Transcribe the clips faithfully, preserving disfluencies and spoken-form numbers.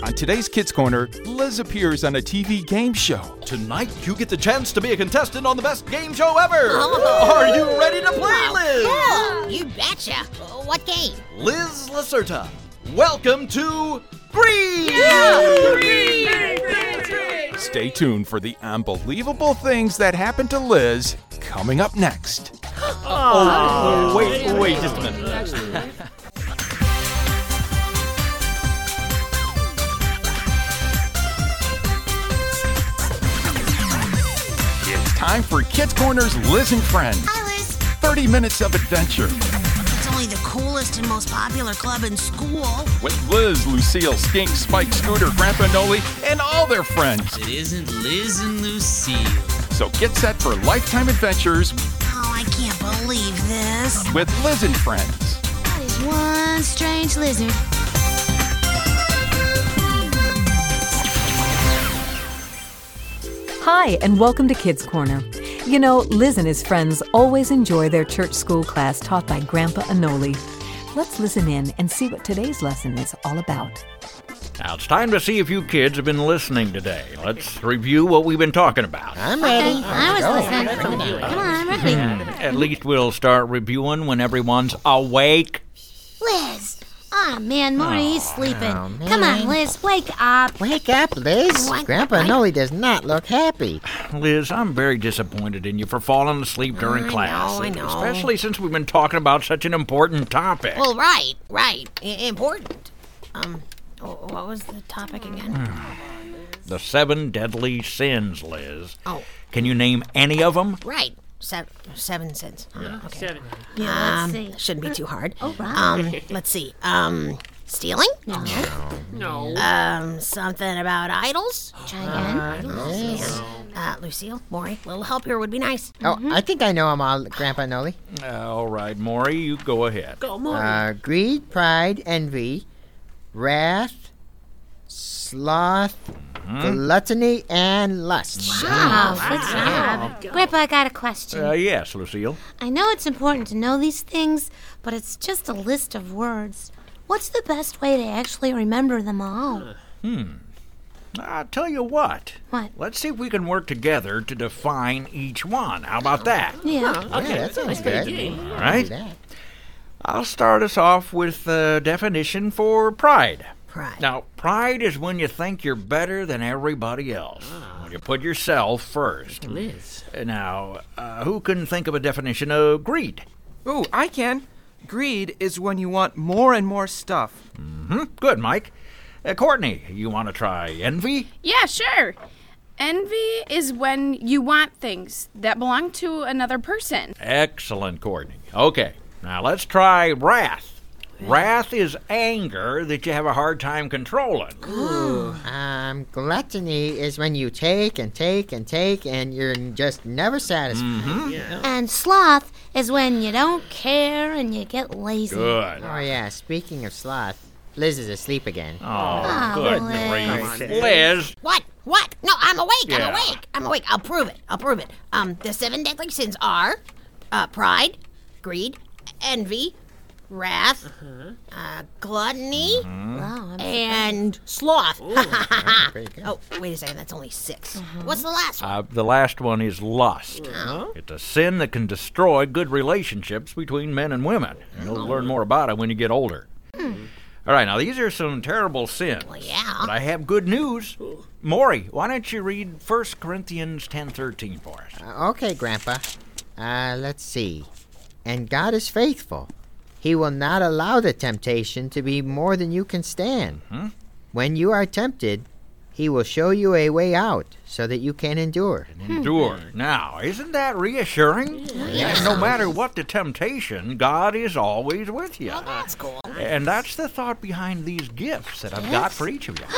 On today's Kids Corner, Liz appears on a T V game show. Tonight, you get the chance to be a contestant on the best game show ever. Oh. Are you ready to play, Liz? Cool. You betcha. What game? Liz Lacerta, welcome to Greed! Yeah! Greed! Greed! Stay tuned for the unbelievable things that happen to Liz coming up next. Oh, oh wait, wait just a minute. It's time for Kids Corner's Liz and Friends. Hi, Liz. thirty minutes of adventure. It's only the coolest and most popular club in school. With Liz, Lucille, Skink, Spike, Scooter, Grandpa Noli, and all their friends. It isn't Liz and Lucille. So get set for lifetime adventures. Oh, I can't believe this. With Liz and Friends. That is one strange lizard. Hi, and welcome to Kids Corner. You know, Liz and his friends always enjoy their church school class taught by Grandpa Anoli. Let's listen in and see what today's lesson is all about. Now, it's time to see if you kids have been listening today. Let's review what we've been talking about. I'm ready. Okay, I was listening. Come on, I'm ready. At least we'll start reviewing when everyone's awake. Liz. Oh, man, Maury, he's sleeping. Oh, Come on, Liz, wake up. Wake up, Liz. What? Grandpa Noli does not look happy. Liz, I'm very disappointed in you for falling asleep during I class. know, I know. Especially since we've been talking about such an important topic. Well, right, right. I- important. Um, what was the topic again? The seven deadly sins, Liz. Oh. Can you name any of them? Right. Seven, seven cents. Yeah, okay. Seven. Yeah, let's um, see. Shouldn't be too hard. Oh, right. Um, let's see. Um, stealing? No. No. Um, something about idols? Try again. Yes. Uh, Lucille, Maury, a little help here would be nice. Oh, I think I know them all, Grandpa Noli. Uh, all right, Maury, you go ahead. Go, Maury. Uh, greed, pride, envy, wrath, sloth, gluttony, and lust. Wow, good job. Grandpa, I got a question. Uh, yes, Lucille. I know it's important to know these things, but it's just a list of words. What's the best way to actually remember them all? Hmm. I'll tell you what. What? Let's see if we can work together to define each one. How about that? Yeah. Okay, yeah, that sounds good. All right. I'll start us off with the definition for pride. Pride. Now, pride is when you think you're better than everybody else. When you put yourself first. Liz. Now, uh, who can think of a definition of greed? Ooh, I can. Greed is when you want more and more stuff. Mm-hmm. Good, Mike. Uh, Courtney, you want to try envy? Yeah, sure. Envy is when you want things that belong to another person. Excellent, Courtney. Okay, now let's try wrath. Wrath is anger that you have a hard time controlling. Ooh. Um, gluttony is when you take and take and take and you're just never satisfied. Mm-hmm. Yeah. And sloth is when you don't care and you get lazy. Good. Oh, yeah, speaking of sloth, Liz is asleep again. Oh, Oh, good Liz. grief. Liz. What? What? No, I'm awake. Yeah. I'm awake. I'm awake. I'll prove it. I'll prove it. Um, the seven deadly sins are uh, pride, greed, envy, wrath, uh, gluttony, Wow, I'm and sloth. Pretty good. Oh, wait a second. That's only six. What's the last one? Uh, the last one is lust. It's a sin that can destroy good relationships between men and women. You'll learn more about it when you get older. All right, now these are some terrible sins. Well, yeah. But I have good news. Maury, why don't you read First Corinthians ten thirteen for us? Uh, okay, Grandpa. Uh, let's see. And God is faithful. He will not allow the temptation to be more than you can stand. Hmm? When you are tempted, He will show you a way out so that you can endure. Endure. Now, isn't that reassuring? Yes. No matter what the temptation, God is always with you. Oh, that's cool. And that's the thought behind these gifts that I've got for each of you.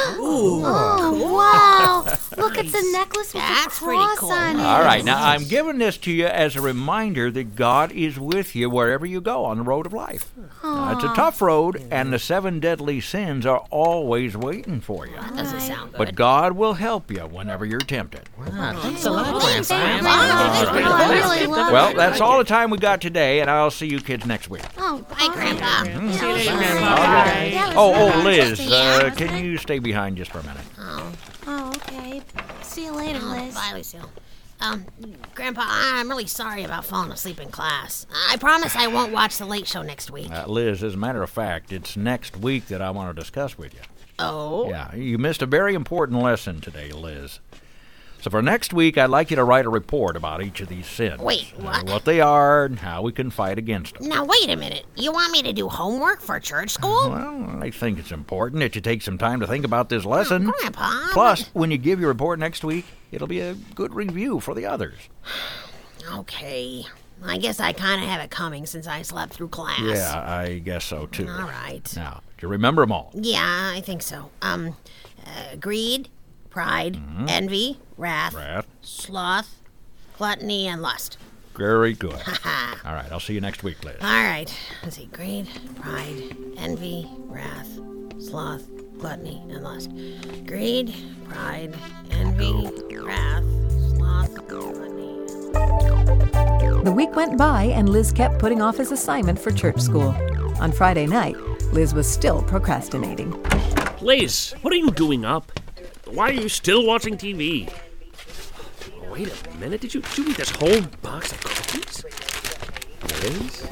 Oh, wow. Look, it's a necklace with That's a pretty cross cool. on it. All right, now I'm giving this to you as a reminder that God is with you wherever you go on the road of life. Now, it's a tough road, and the seven deadly sins are always waiting for you. That doesn't sound good. But God will help you whenever you're attempt it. Wow, thanks a lot, Thanks, Grandpa. Grandpa. I really love Well, it. that's all the time we got today, and I'll see you kids next week. Oh, Bye, Grandpa. See you later, Okay. Oh, oh, Liz, uh, can you stay behind just for a minute? Oh, Oh, okay. See you later, oh, Liz. bye, Lucille. Um, Grandpa, I'm really sorry about falling asleep in class. I promise I won't watch The Late Show next week. Uh, Liz, as a matter of fact, it's next week that I want to discuss with you. Oh? Yeah, you missed a very important lesson today, Liz. So for next week, I'd like you to write a report about each of these sins. Wait, what? Uh, what they are and how we can fight against them. Now, wait a minute. You want me to do homework for church school? Well, I think it's important that you take some time to think about this lesson. Oh, Grandpa. Plus, when you give your report next week, it'll be a good review for the others. Okay. I guess I kind of have it coming since I slept through class. Yeah, I guess so, too. All right. Now, do you remember them all? Yeah, I think so. Um, uh, greed, pride, envy, wrath, Wrath. sloth, gluttony, and lust. Very good. Ha All right, I'll see you next week, Liz. All right. Let's see. Greed, pride, envy, wrath, sloth, gluttony, and lust. Greed, pride, envy, wrath, sloth, gluttony, and lust. The week went by, and Liz kept putting off his assignment for church school. On Friday night, Liz was still procrastinating. Liz, what are you doing up? Why are you still watching T V? Wait a minute, did you, did you eat this whole box of cookies? Liz?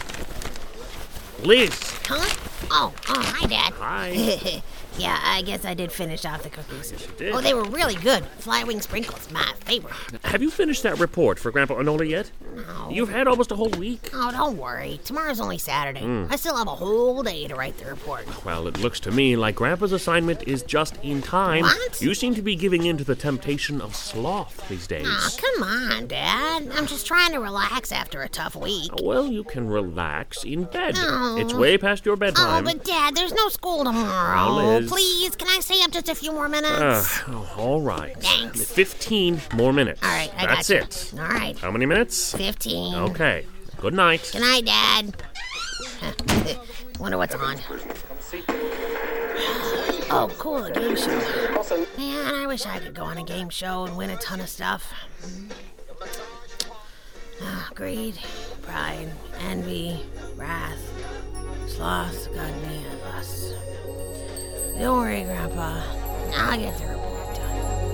Liz! Huh? Oh, oh, hi, Dad. Hi. Yeah, I guess I did finish off the cookies. Yes, you did. Oh, they were really good. Fly wing sprinkles, my favorite. Have you finished that report for Grandpa Arnola yet? No. You've had almost a whole week. Oh, don't worry. Tomorrow's only Saturday. Mm. I still have a whole day to write the report. Well, it looks to me like Grandpa's assignment is just in time. What? You seem to be giving in to the temptation of sloth these days. Oh, come on, Dad. I'm just trying to relax after a tough week. Well, you can relax in bed. Oh. It's way past your Oh, bedtime. but Dad, there's no school tomorrow. Now, Liz. Please, can I stay up just a few more minutes? Uh, oh, all right. Thanks. Fifteen more minutes. All right, I That's got you. it. All right. How many minutes? Fifteen. Okay. Good night. Good night, Dad. Wonder what's on. Oh, cool, a game show. Man, I wish I could go on a game show and win a ton of stuff. Ah, greed, pride, envy, wrath, sloth, gluttony, and lust. Don't worry, Grandpa. I'll get the report done.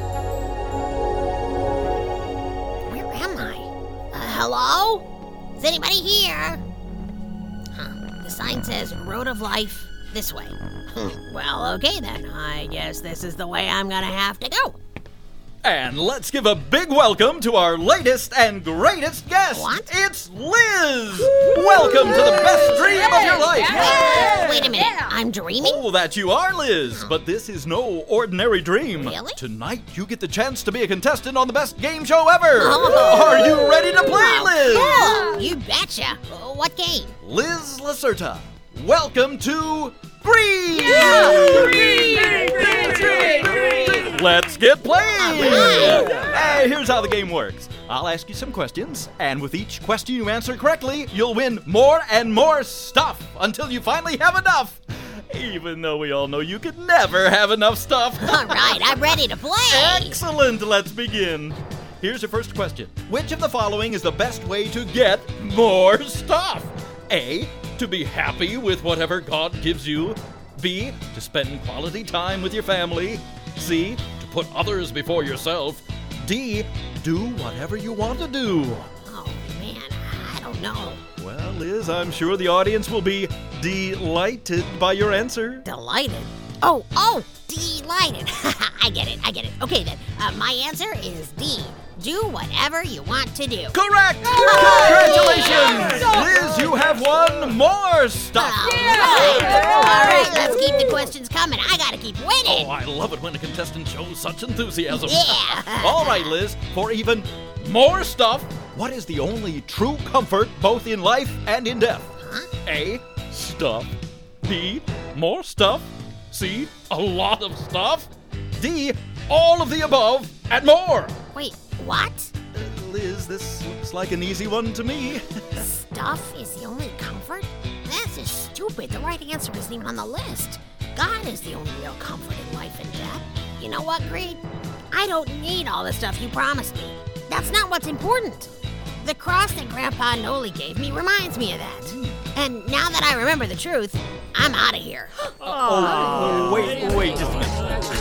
Where am I? Uh, hello? Is anybody here? Huh. The sign says Road of Life this way. Well, okay then. I guess this is the way I'm gonna have to go. And let's give a big welcome to our latest and greatest guest. What? It's Liz! Welcome to the best dream of your life! Wait, wait a minute. I'm dreaming? Oh, that you are, Liz. But this is no ordinary dream. Really? Tonight, you get the chance to be a contestant on the best game show ever. Oh. Are you ready to play, Liz? Cool. You betcha. Uh, what game? Liz Lacerta, welcome to Green! Let's get playing! Hey, here's how the game works. I'll ask you some questions, and with each question you answer correctly, you'll win more and more stuff until you finally have enough. Even though we all know you could never have enough stuff. All right, I'm ready to play. Excellent, let's begin. Here's your first question. Which of the following is the best way to get more stuff? A, to be happy with whatever God gives you. B, to spend quality time with your family. C, to put others before yourself. D, do whatever you want to do. Oh, man, I don't know. Well, Liz, I'm sure the audience will be delighted by your answer. Delighted? Oh, oh, delighted. I get it, I get it. Okay, then. Uh, my answer is D. Do whatever you want to do. Correct! Congratulations! Liz, you have won more stuff! All right. All right, let's keep the questions coming. I gotta keep winning. Oh, I love it when a contestant shows such enthusiasm. Yeah. All right, Liz, for even more stuff, what is the only true comfort both in life and in death? Huh? A, stuff. B, more stuff. C, a lot of stuff. D, all of the above and more. Wait, what? Uh, Liz, this looks like an easy one to me. Stuff is the only comfort? That's just stupid. The right answer isn't even on the list. God is the only real comfort in life and death. You know what, Greed? I don't need all the stuff you promised me. That's not what's important. The cross that Grandpa Noli gave me reminds me of that. And now that I remember the truth, I'm out of here. Oh, wait, wait just a minute.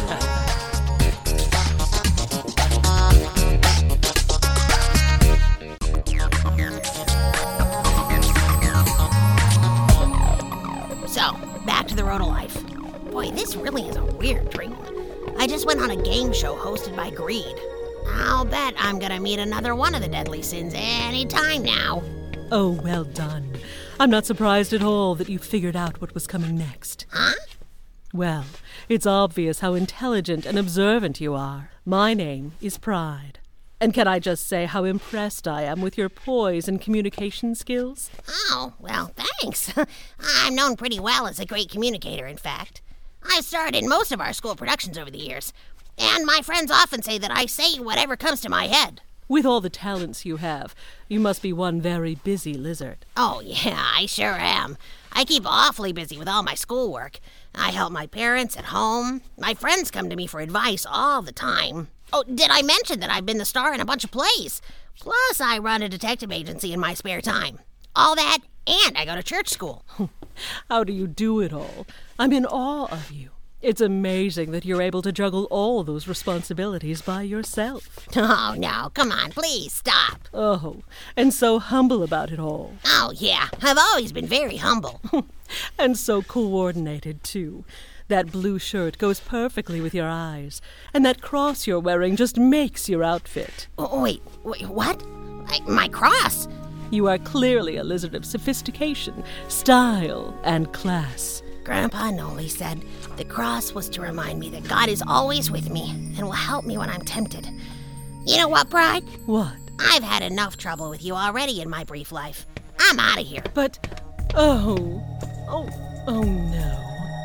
So, back to the Road of Life. Boy, this really is a weird dream. I just went on a game show hosted by Greed. I'll bet I'm gonna meet another one of the deadly sins any time now. Oh, well done. I'm not surprised at all that you figured out what was coming next. Huh? Well, it's obvious how intelligent and observant you are. My name is Pride. And can I just say how impressed I am with your poise and communication skills? Oh, well, thanks. I'm known pretty well as a great communicator, in fact. I've starred in most of our school productions over the years, and my friends often say that I say whatever comes to my head. With all the talents you have, you must be one very busy lizard. Oh, yeah, I sure am. I keep awfully busy with all my schoolwork. I help my parents at home. My friends come to me for advice all the time. Oh, did I mention that I've been the star in a bunch of plays? Plus, I run a detective agency in my spare time. All that, and I go to church school. How do you do it all? I'm in awe of you. It's amazing that you're able to juggle all those responsibilities by yourself. Oh, no, come on, please stop. Oh, and so humble about it all. Oh, yeah, I've always been very humble. And so coordinated, too. That blue shirt goes perfectly with your eyes, and that cross you're wearing just makes your outfit. Oh, wait, wait, what? I, my cross? You are clearly a lizard of sophistication, style, and class. Grandpa Noli said the cross was to remind me that God is always with me and will help me when I'm tempted. You know what, Pride? What? I've had enough trouble with you already in my brief life. I'm out of here. But, oh, oh, oh no.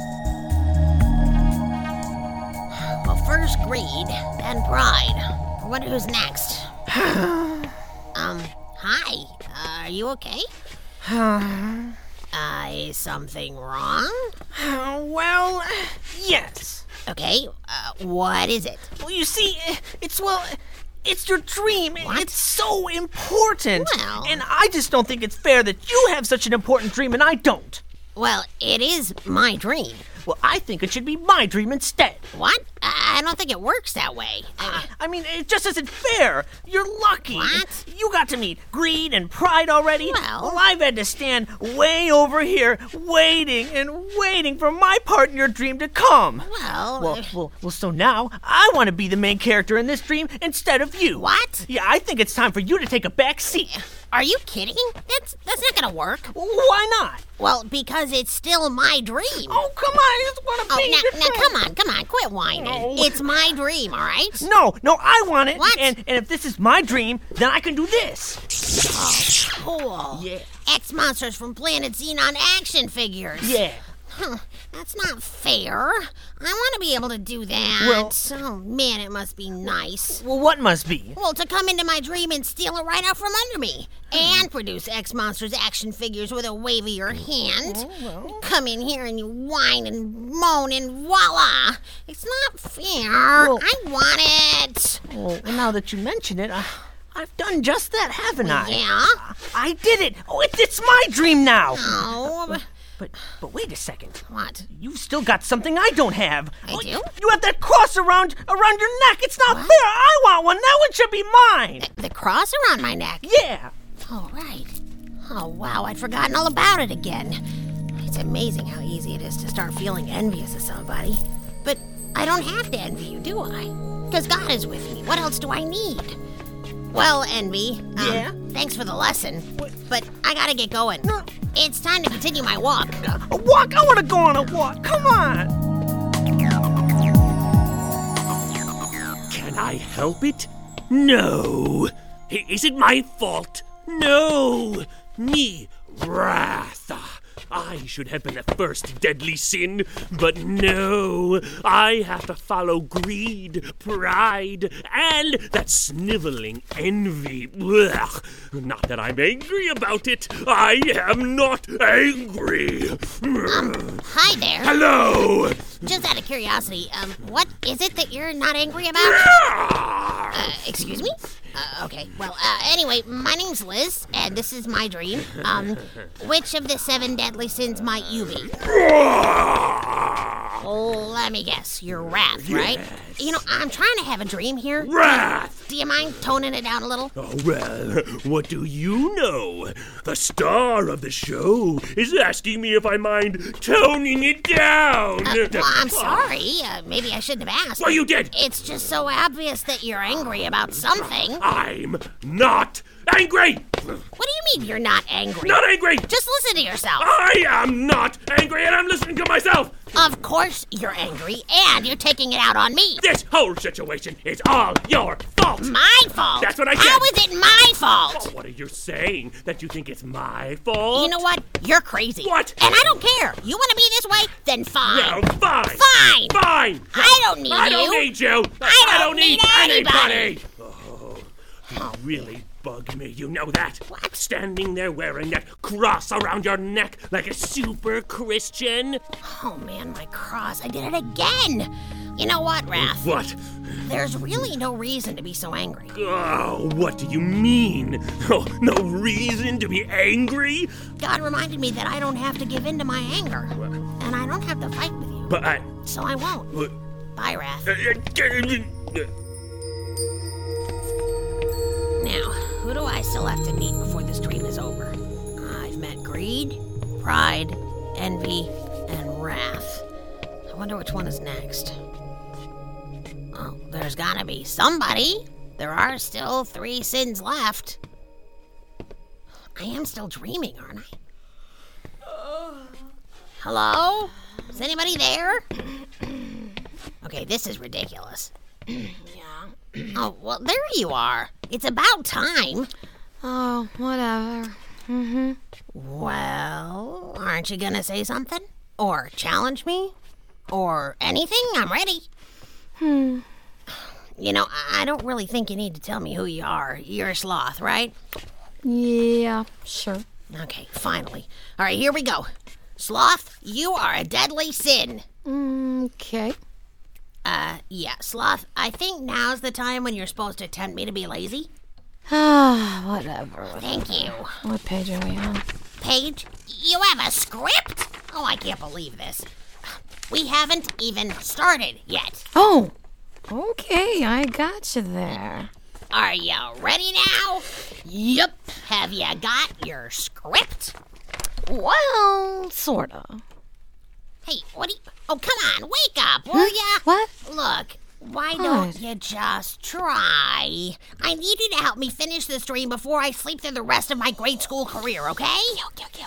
Well, first Greed, then Pride. I wonder who's next. um, hi. Uh, are you okay? Uh, is something wrong? Uh, well, yes. Okay, uh, what is it? Well, you see, it's, well, it's your dream. What? It's so important. Well... And I just don't think it's fair that you have such an important dream and I don't. Well, it is my dream. Well, I think it should be my dream instead. What? I don't think it works that way. I, I mean, it just isn't fair. You're lucky. What? You got to meet Greed and Pride already. Well... well, I've had to stand way over here, waiting and waiting for my part in your dream to come. Well... Well, well, well so now I want to be the main character in this dream instead of you. What? Yeah, I think it's time for you to take a back seat. Are you kidding? That's that's not gonna work. Why not? Well, because it's still my dream. Oh, come on, I just want to oh, be now, your now, friend. come on, come on, quit whining. No. It's my dream, all right? No, no, I want it. What? And, and if this is my dream, then I can do this. Oh, cool. Yeah. X-Monsters from Planet Xenon action figures. Yeah. Huh, that's not fair. I want to be able to do that. Well- oh, man, it must be nice. Well, what must be? Well, to come into my dream and steal it right out from under me. And produce X-Monsters action figures with a wave of your hand. Oh, well. Come in here and you whine and moan and voila. It's not fair. Well- I want it. Well, and now that you mention it, I, I've done just that, haven't I? Yeah? I did it. Oh, it, it's my dream now. Oh, but But, but wait a second. what? You've still got something I don't have. I Oh, do? You have that cross around around your neck. It's not What? fair. I want one. That one should be mine. The cross around my neck? Yeah. Oh, right. Oh, wow, I'd forgotten all about it again. It's amazing how easy it is to start feeling envious of somebody. But I don't have to envy you, do I? Because God is with me. What else do I need? Well, Envy, um, Yeah? thanks for the lesson. But I gotta get going. It's time to continue my walk. A walk? I want to go on a walk. Come on. Can I help it? No. I- Is it my fault? No. Me, Wrath. I should have been the first deadly sin, but no. I have to follow greed, pride, and that sniveling envy. Blech. Not that I'm angry about it. I am not angry. Um, hi there. Hello. Just out of curiosity, um, what is it that you're not angry about? Uh, excuse me? Uh, okay, well, uh, anyway, my name's Liz, and this is my dream. Um, which of the seven deadly sins might you be? Let me guess, you're Wrath, right? Yes. You know, I'm trying to have a dream here. Wrath! Do you mind toning it down a little? Oh, well, what do you know? The star of the show is asking me if I mind toning it down. Uh, well, I'm sorry. Uh, maybe I shouldn't have asked. Well, you did. It's just so obvious that you're angry about something. I'm not angry. What do you mean you're not angry? Not angry. Just listen to yourself. I am not angry, and I'm listening to myself. Of course you're angry, and you're taking it out on me. This whole situation is all your fault. My fault? That's what I said. How is it my fault? Oh, what are you saying? That you think it's my fault? You know what? You're crazy. What? And I don't care. You want to be this way? Then fine. Well, fine. Fine. Fine. I don't need I you. don't need you. I don't, I don't need, need anybody. anybody. Oh, you really bug me, you know that? What? Standing there wearing that cross around your neck like a super Christian. Oh, man, my cross. I did it again. You know what, Wrath? What? There's really no reason to be so angry. Oh, what do you mean? Oh, no reason to be angry? God reminded me that I don't have to give in to my anger. And I don't have to fight with you. But I... So I won't. But, Bye, Wrath. uh, Now, who do I still have to meet before this dream is over? I've met greed, pride, envy, and wrath. I wonder which one is next. Oh, there's gotta be somebody. There are still three sins left. I am still dreaming, aren't I? Hello? Is anybody there? Okay, this is ridiculous. Yeah. Oh, well, there you are. It's about time. Oh, whatever. Mm-hmm. Well, aren't you gonna say something? Or challenge me? Or anything? I'm ready. Hmm. You know, I don't really think you need to tell me who you are. You're a sloth, right? Yeah, sure. Okay, finally. All right, here we go. Sloth, you are a deadly sin. Okay. Uh, yeah, Sloth, I think now's the time when you're supposed to tempt me to be lazy. Ah, whatever. Thank you. What page are we on? Paige, you have a script? Oh, I can't believe this. We haven't even started yet. Oh, okay, I got you there. Are you ready now? Yep. Have you got your script? Well, sorta. Hey, what do you... Oh, come on, wake up, will ya? What? Look, why What? don't you just try? I need you to help me finish this dream before I sleep through the rest of my grade school career, okay? Okay, okay,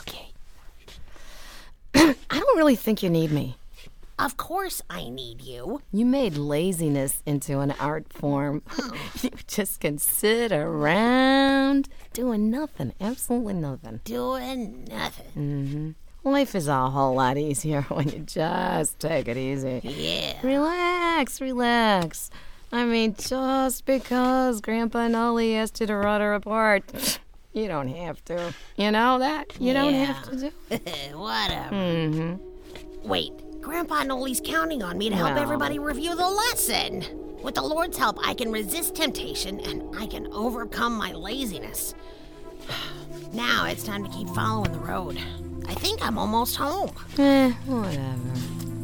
okay. I don't really think you need me. Of course I need you. You made laziness into an art form. You just can sit around doing nothing, absolutely nothing. Doing nothing. Mm-hmm. Life is a whole lot easier when you just take it easy. Yeah. Relax, relax. I mean, just because Grandpa Nolly asked you to rot her apart, you don't have to. You know that? You don't Yeah. have to do. Whatever. Mm-hmm. Wait, Grandpa Nolly's counting on me to help Well. everybody review the lesson. With the Lord's help, I can resist temptation and I can overcome my laziness. Now it's time to keep following the road. I think I'm almost home. Eh, whatever.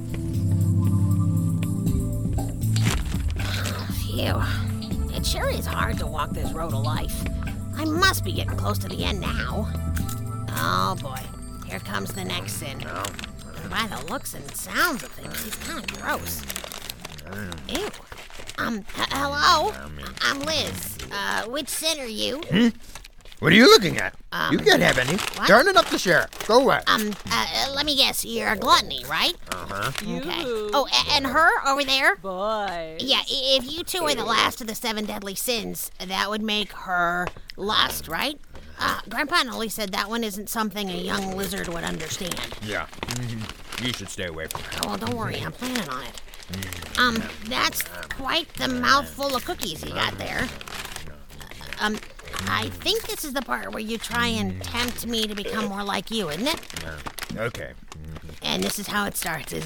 Phew. It sure is hard to walk this road of life. I must be getting close to the end now. Oh boy, here comes the next sin. By the looks and sounds of things, he's kind of gross. Ew. Um, h- hello? I'm Liz. Uh, which sin are you? Hmm? What are you looking at? Um, you can't have any. what? Turn it up the sheriff. Go away. Um, uh, uh, let me guess, you're a gluttony, right? Uh-huh. Okay. Oh, a- and her over there? Boy. Yeah, i- if you two are the last of the seven deadly sins, that would make her lust, right? Uh, Grandpa Nolly said that one isn't something a young lizard would understand. Yeah. Mm-hmm. You should stay away from her. Oh, well, don't worry, I'm planning on it. Um, that's quite the mouthful of cookies you got there. Um, I think this is the part where you try and tempt me to become more like you, isn't it? Okay. And this is how it starts, isn't it?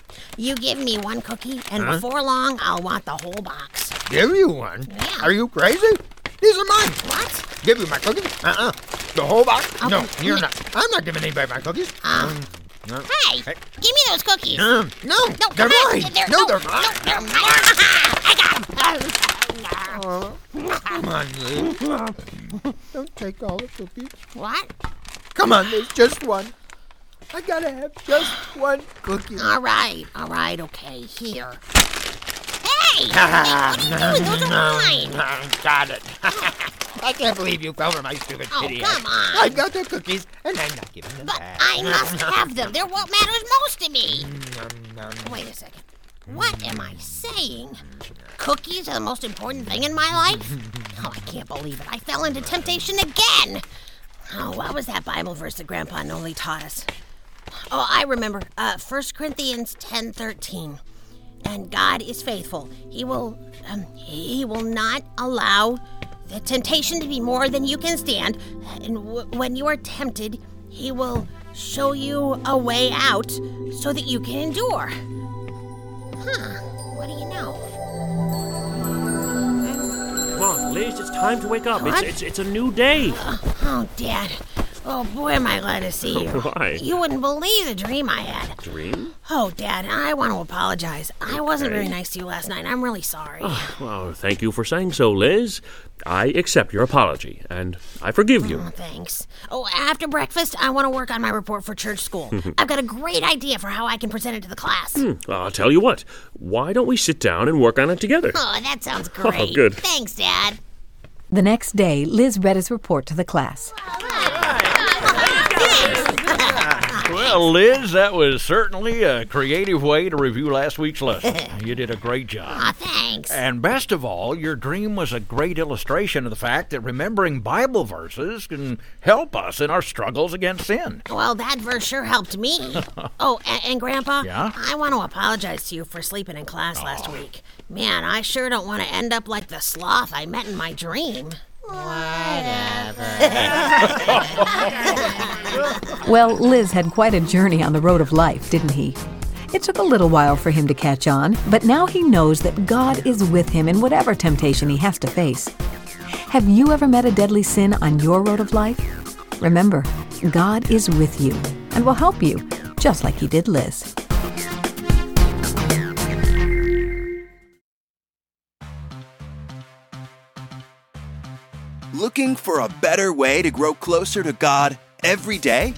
You give me one cookie, and Huh? before long, I'll want the whole box. Give you one? Yeah. Are you crazy? These are mine. What? Give you my cookies? Uh-uh. The whole box? Oh, no, mm, you're mm. not. I'm not giving anybody my cookies. Um, no. Hey, give me those cookies. Um, no, No, they're come on. mine. They're, no, no, they're mine. No, they're mine. I got them. Come on, Liz. Don't take all the cookies. What? Come on, there's just one. I gotta have just one cookie. All right, all right, okay, here. Hey! Hey, what are you doing? Those are mine. Got it. I can't believe you fell for my stupid Oh, pity. come on. I got the cookies, and I'm not giving them But back. I must have them. They're what matters most to me. Wait a second. What am I saying? Cookies are the most important thing in my life? Oh, I can't believe it. I fell into temptation again. Oh, what was that Bible verse that Grandpa Noli taught us? Oh, I remember. Uh, First Corinthians ten thirteen. And God is faithful. He will, um, he will not allow the temptation to be more than you can stand. And w- when you are tempted, He will show you a way out so that you can endure. Huh? What do you know? Come on, Liz, it's time to wake up. It's, What? it's it's a new day. Oh, Dad. Oh, boy, am I glad to see you. Why? You wouldn't believe the dream I had. Dream? Oh, Dad, I want to apologize. I wasn't Okay. very nice to you last night. I'm really sorry. Well, thank you for saying so, Liz. I accept your apology, and I forgive you. Oh, thanks. Oh, after breakfast, I want to work on my report for church school. I've got a great idea for how I can present it to the class. Hmm, well, I'll tell you what. Why don't we sit down and work on it together? Oh, that sounds great. Oh, good. Thanks, Dad. The next day, Liz read his report to the class. Well, Liz, that was certainly a creative way to review last week's lesson. You did a great job. Aw, thanks. And best of all, your dream was a great illustration of the fact that remembering Bible verses can help us in our struggles against sin. Well, that verse sure helped me. Oh, and, and Grandpa, Yeah? I want to apologize to you for sleeping in class last week. Man, I sure don't want to end up like the sloth I met in my dream. Well, Liz had quite a journey on the road of life, didn't he? It took a little while for him to catch on, but now he knows that God is with him in whatever temptation he has to face. Have you ever met a deadly sin on your road of life? Remember, God is with you and will help you, just like he did Liz. Looking for a better way to grow closer to God every day?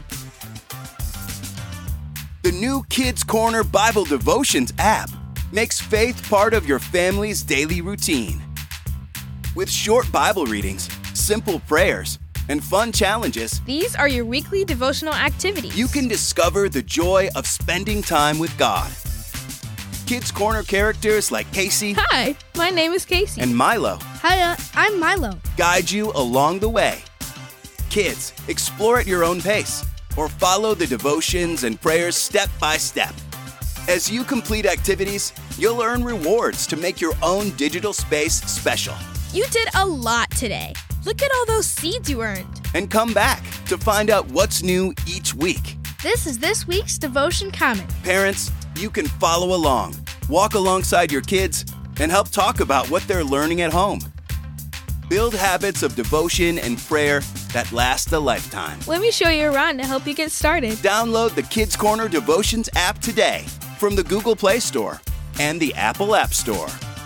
The new Kids Corner Bible Devotions app makes faith part of your family's daily routine. With short Bible readings, simple prayers, and fun challenges, These are your weekly devotional activities. you can discover the joy of spending time with God. Kids Corner characters like Casey Hi, my name is Casey. and Milo Hiya, I'm Milo. guide you along the way. Kids, explore at your own pace or follow the devotions and prayers step by step. As you complete activities, you'll earn rewards to make your own digital space special. You did a lot today. Look at all those seeds you earned. And come back to find out what's new each week. This is this week's devotion comment. Parents, you can follow along, walk alongside your kids, and help talk about what they're learning at home. Build habits of devotion and prayer that last a lifetime. Let me show you around to help you get started. Download the Kids Corner Devotions app today from the Google Play Store and the Apple App Store.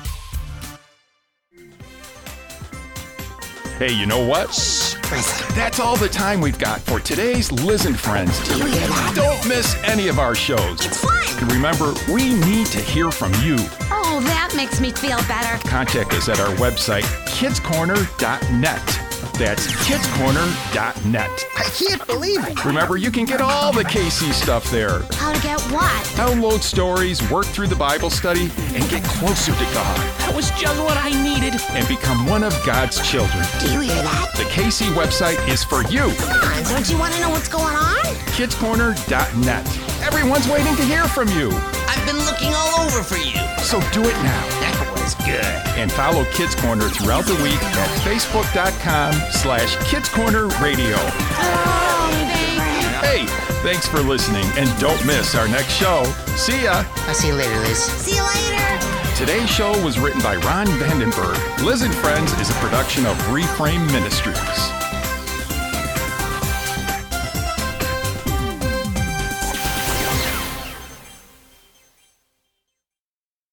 Hey, you know what? That's all the time we've got for today's Liz and Friends. Don't miss any of our shows. It's fun. Remember, we need to hear from you. Oh, that makes me feel better. Contact us at our website, kids corner dot net. That's kids corner dot net. I can't believe it. Remember, you can get all the K C stuff there. How to get what? Download stories, work through the Bible study, and get closer to God. That was just what I needed. And become one of God's children. Do you hear that? The K C website is for you. Come on, don't you want to know what's going on? kids corner dot net. Everyone's waiting to hear from you. I've been looking all over for you. So do it now. That was good. And follow Kids Corner throughout the week at facebook dot com slash kids corner radio. Oh, baby. Hey, thanks for listening, and don't miss our next show. See ya. I'll see you later, Liz. See you later. Today's show was written by Ron Vandenberg. Liz and Friends is a production of Reframe Ministries.